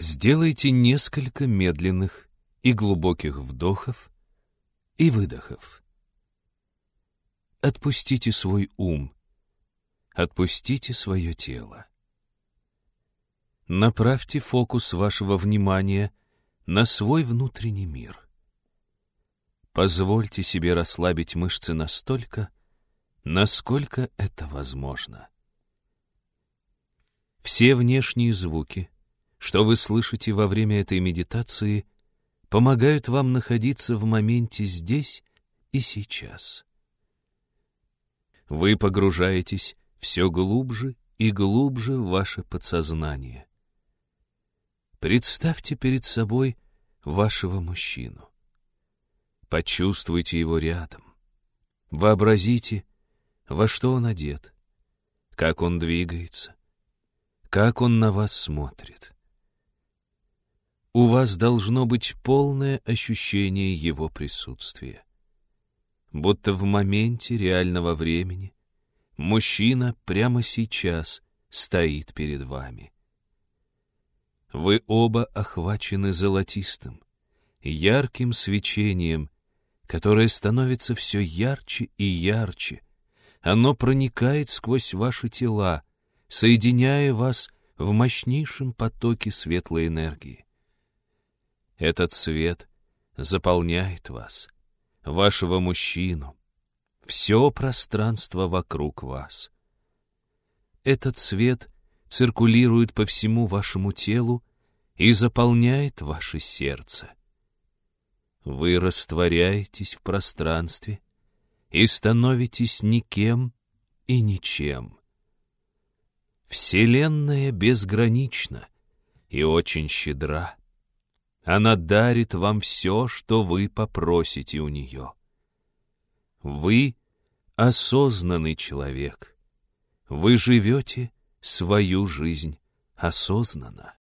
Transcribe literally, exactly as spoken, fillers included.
Сделайте несколько медленных и глубоких вдохов и выдохов. Отпустите свой ум, отпустите свое тело. Направьте фокус вашего внимания на свой внутренний мир. Позвольте себе расслабить мышцы настолько, насколько это возможно. Все внешние звуки, что вы слышите во время этой медитации, помогают вам находиться в моменте здесь и сейчас. Вы погружаетесь все глубже и глубже в ваше подсознание. Представьте перед собой вашего мужчину. Почувствуйте его рядом. Вообразите, во что он одет, как он двигается, как он на вас смотрит. У вас должно быть полное ощущение его присутствия. Будто в моменте реального времени мужчина прямо сейчас стоит перед вами. Вы оба охвачены золотистым, ярким свечением, которое становится все ярче и ярче. Оно проникает сквозь ваши тела, соединяя вас в мощнейшем потоке светлой энергии. Этот свет заполняет вас, вашего мужчину, все пространство вокруг вас. Этот свет циркулирует по всему вашему телу и заполняет ваше сердце. Вы растворяетесь в пространстве и становитесь никем и ничем. Вселенная безгранична и очень щедра. Она дарит вам все, что вы попросите у нее. Вы осознанный человек. Вы живете свою жизнь осознанно.